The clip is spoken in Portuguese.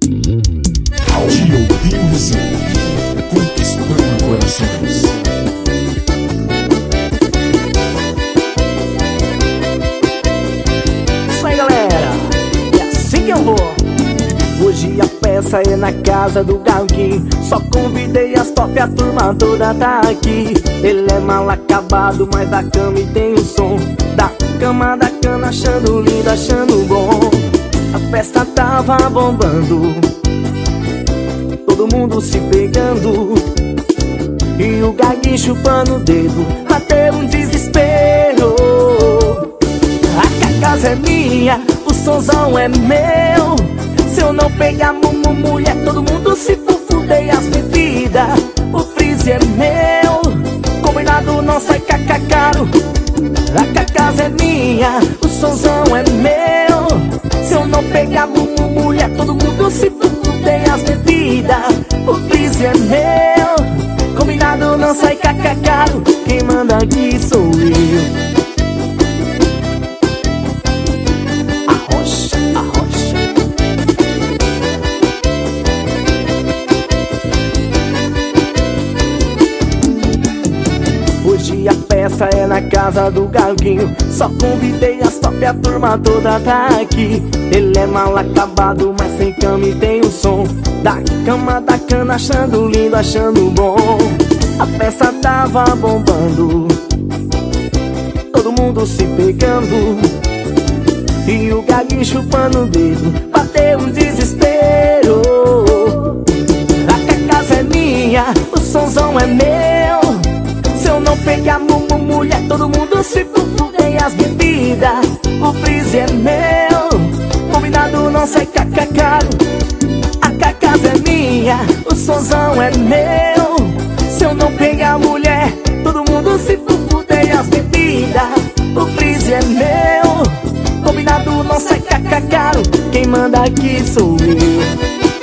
Dioguinho Resenha, conquistando corações. Isso aí, galera, é assim que eu vou. Hoje a peça é na casa do Galguinho. Só convidei as top, a turma toda tá aqui. Ele é mal acabado, mas da cama e tem o som. Da cama da cana, achando lindo, achando bom. A festa tava bombando, todo mundo se pegando, e o Galguinho chupando o dedo. Bateu um desespero. A casa é minha, o sonzão é meu. Se eu não pegar mulher, todo mundo se fuder. As bebidas, o freezer é meu. Combinado não sai caro. A casa é minha, o sonzão é meu. Se eu não pegar mulher, todo mundo se fuder. As bebidas, o freezer é meu. Combinado não sai caro. Quem manda aqui sou eu. Hoje a festa é na casa do Galguinho. Só convidei as top, a turma toda tá aqui. Ele é mal acabado, mas sem cama e tem o som. Da cama da cana, achando lindo, achando bom. A festa tava bombando, todo mundo se pegando, e o Galguinho chupando o dedo. Bateu um desespero. A casa é minha, o sonzão é meu. Se eu não pegar mulher, todo mundo se fuder. As bebidas, o freezer é meu. Combinado não sai caro. A casa é minha, o sonzão é meu. Se eu não pegar mulher, todo mundo se fuder. As bebidas, o freezer é meu. Combinado não sai caro. Quem manda aqui sou eu.